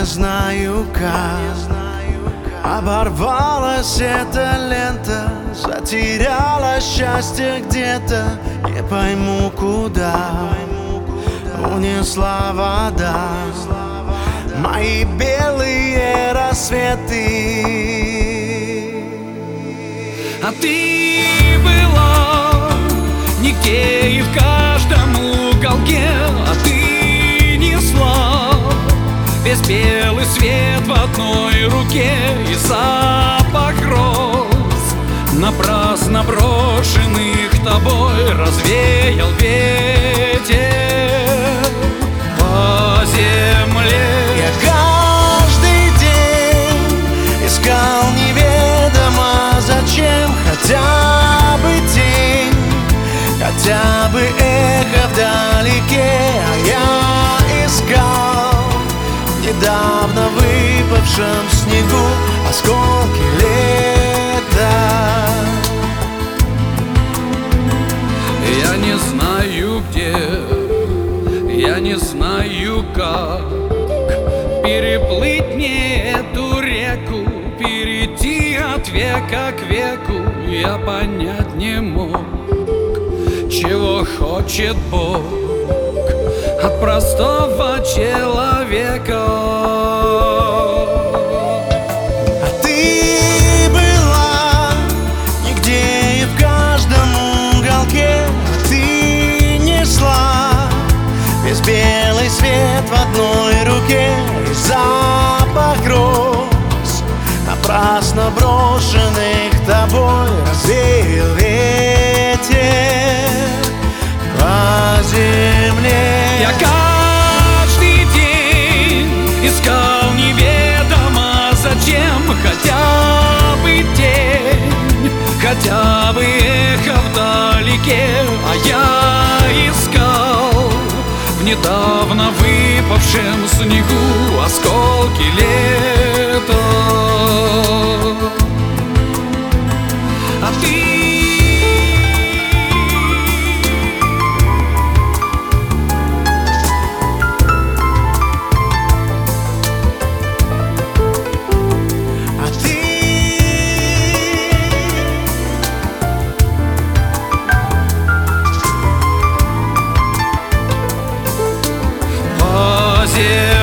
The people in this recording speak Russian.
знаю как оборвалась эта лента, затеряла счастье где-то, не пойму куда унесла вода мои белые рассветы. А ты была нигде и в каждом уголке, а ты несла весь белый свет в одной руке, и запах роз, напрасно брошенных тобой, развеял ветер по земле. Я каждый день искал неведомо зачем хотя бы тень, хотя бы эхо вдалеке. А я искал недавно выпавшем снегу осколки лета. Я не знаю где, я не знаю как переплыть мне эту реку, перейти от века к веку. Я понять не мог, чего хочет Бог от простого человека. А ты была нигде и в каждом уголке, а ты несла весь белый свет в одной руке, и запах роз, напрасно брошенных тобой, развеял ветер по земле. Я каждый день искал неведомо зачем хотя бы тень, хотя бы эхо вдалеке. А я искал в недавно выпавшем снегу осколки лета. А ты Yeah.